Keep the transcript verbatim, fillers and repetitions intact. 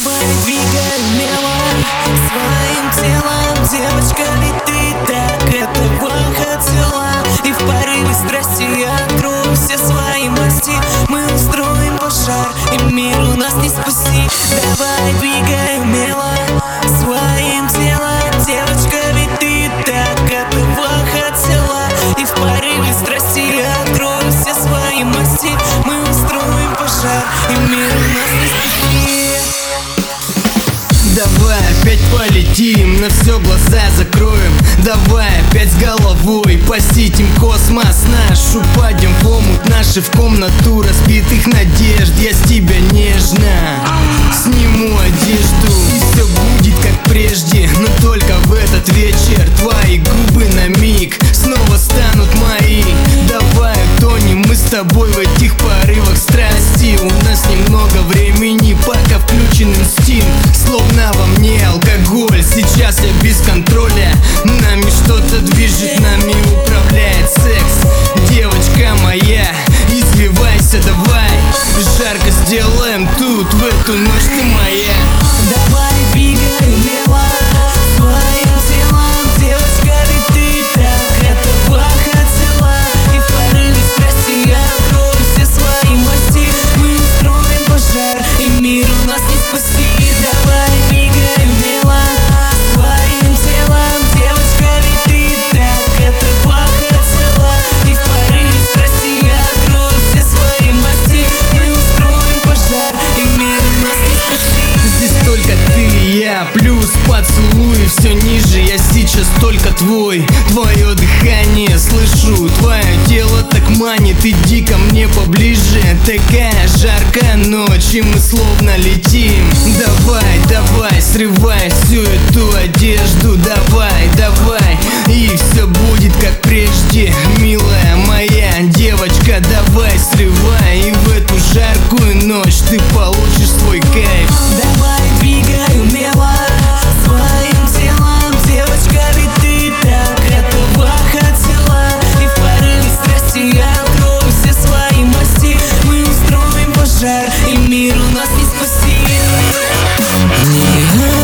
Давай двигай умело своим телом, девочка, ведь ты так этого хотела. И в порыве страсти я открою все свои масти. Мы устроим пожар, и мир у нас не спаси. Давай двигай умело своим телом, девочка, ведь ты так этого хотела. И в порыве страсти я открою все свои масти. Мы устроим пожар, и мир у нас не спаси. Давай опять полетим, на все глаза закроем. Давай опять с головой посетим космос наш. Упадем в омут наши, в комнату разбитых надежд. Я с тебя нежно сниму одежду, и все будет как прежде, но только в этот вечер твои губы на миг снова станут мои. Давай утонем мы с тобой в этих порывах страсти. У нас немного времени, пока включен инстинкт. Словно во мне алкоголь, сейчас я без контроля. Нами что-то движет, нами управляет секс. Девочка моя, извивайся давай. Жарко сделаем тут, в эту ночь ты моя. Давай двигай умело своим телом, девочка, ведь ты так этого хотела. И в порыве страсти я открою все свои масти. Мы устроим пожар, и мир у нас не спаси. Давай двигай умело своим телом, девочка, ведь ты так этого хотела. И в порыве страсти я открою все свои масти. Мы устроим пожар, и мир у нас не спаси. Здесь только ты и я, плюс поцелуй все ниже. Я сейчас только твой, твое дыхание слышу. Твое тело так манит, иди ко мне поближе. Такая жаркая ночь, и мы словно летим. Давай, давай, срывай всю эту одежду. Давай, давай, и все будет как прежде. Милая моя девочка, давай, срывай. И в эту жаркую ночь ты получишь свой кайф. Давай двигай умело своим телом, девочка, ведь ты так этого хотела. И в порыве страсти я открою все свои масти. Мы устроим пожар, и мир у нас не спаси.